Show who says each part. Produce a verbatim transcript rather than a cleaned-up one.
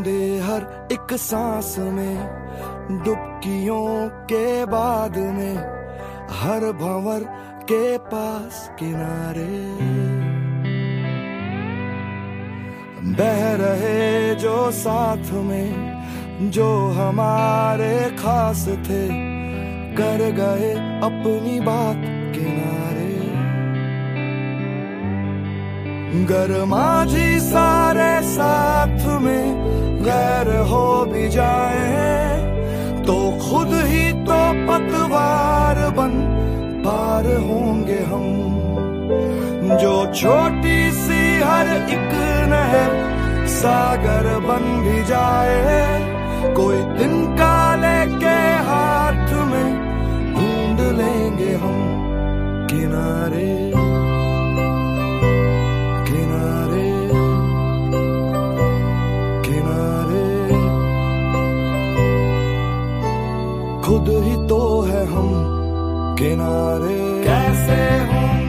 Speaker 1: बूंदे हर एक सांस में, डुबकियों के बाद में, हर भंवर के पास किनारे बह रहे जो साथ में, जो हमारे खास थे, कर गए अपनी बात किनारे। गरमा जी सारे साथ में गैर हो भी जाए, तो खुद ही तो पतवार बन पार होंगे हम। जो छोटी सी हर एक नहर सागर बन भी जाए, कोई तिनका लेके हाथ में ढूंढ लेंगे हम किनारे किनारे किनारे। खुद ही तो है हम किनारे। कैसे होंगे